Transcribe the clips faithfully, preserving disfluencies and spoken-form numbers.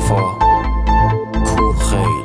وفا کو خیل.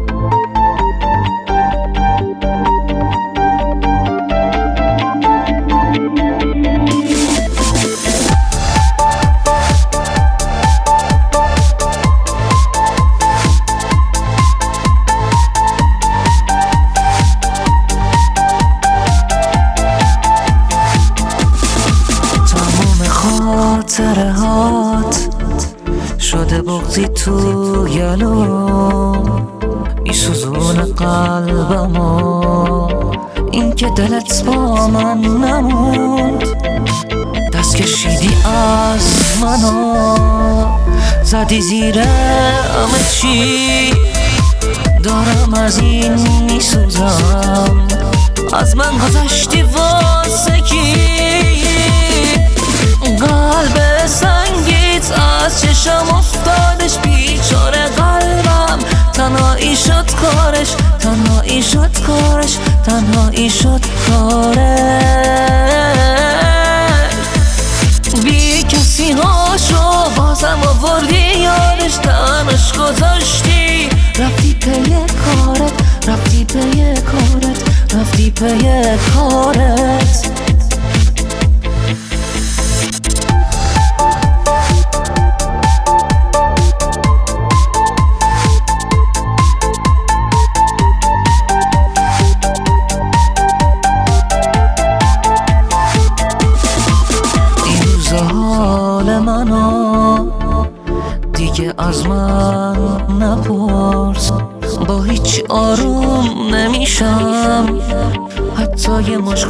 خاطرهات شده بغضی تو یلو میسوزون قلبمو، این که دلت با من نموند. دست کشیدی از منو زدی زیر همه چی، دارم از این میسوزم. از من گذشتی واسه کی؟ قلب سنگیت از چشم افتادش، بیچاره قلبم تنهایی شد کارش، تنهایی شد کارش، تنهایی شد کارش. بی کسی هاشو بازم آوردی یادش، تنش گذاشتی رفتی پی کارت، رفتی پی کارت، رفتی پی کارت. حال منو دیگه از من نپرس، با هیچ آروم نمیشم، حتی یه مشت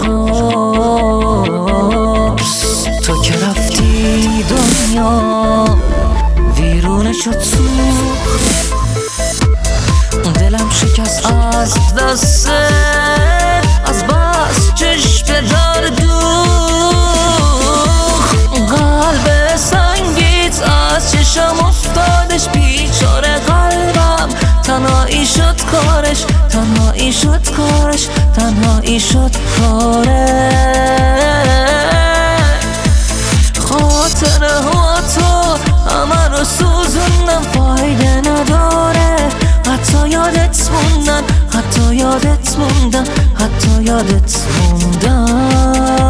قرص. تو که رفتی دنیا ویرونه شد سوخت، دلم شکست از دست، از بس چشم دار قلب سنگیت از چشم افتادش، بیچاره قلبم تنهایی شد کارش، تنهایی شد کارش، تنهایی شد کارش. خاطره ها تو همه رو سوزوندم، فایده نداره، حتی یادت موندن، حتی یادت موندن، حتی یادت موندن.